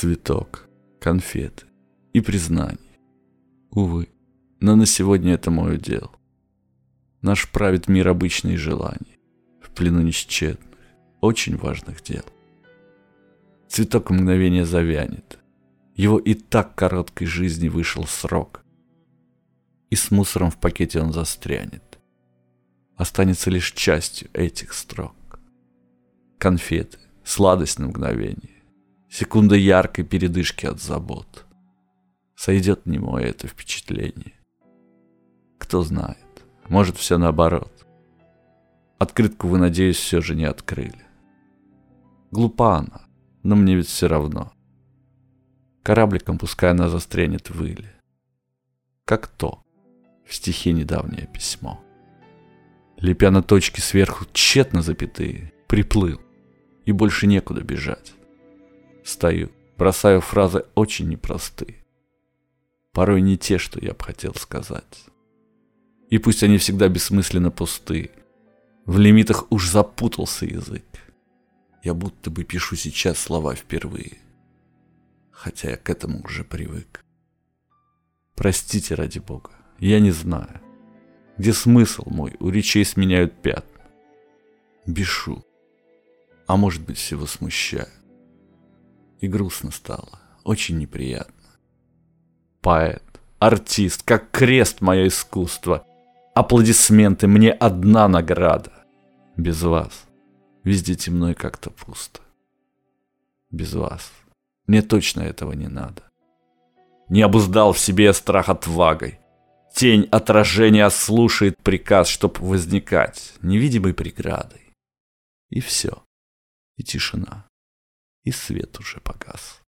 Цветок, конфеты и признание. Увы, но на сегодня это мой удел. Наш правит мир обычные желания, в плену несчетных, очень важных дел. Цветок в мгновение завянет, его и так короткой жизни вышел срок, и с мусором в пакете он застрянет, останется лишь частью этих строк. Конфеты, сладость на мгновение, секунда яркой передышки от забот. Сойдет немое это впечатление. Кто знает, может, все наоборот. Открытку вы, надеюсь, все же не открыли. Глупа она, но мне ведь все равно. Корабликом пускай она застрянет в иле. Как то в стихе недавнее письмо. Лепя на точки сверху тщетно запятые, приплыл, и больше некуда бежать. Стою, бросаю фразы очень непростые, порой не те, что я б хотел сказать. И пусть они всегда бессмысленно пусты, в лимитах уж запутался язык. Я будто бы пишу сейчас слова впервые, хотя я к этому уже привык. Простите, ради бога, я не знаю, где смысл мой, у речей сменяют пятна. Бешу, а может быть, всего смущаю. И грустно стало, очень неприятно. Поэт, артист, как крест мое искусство. Аплодисменты, мне одна награда. Без вас везде темно и как-то пусто. Без вас мне точно этого не надо. Не обуздал в себе страх отвагой. Тень отражения слушает приказ, чтоб возникать невидимой преградой. И все, и тишина, и свет уже погас.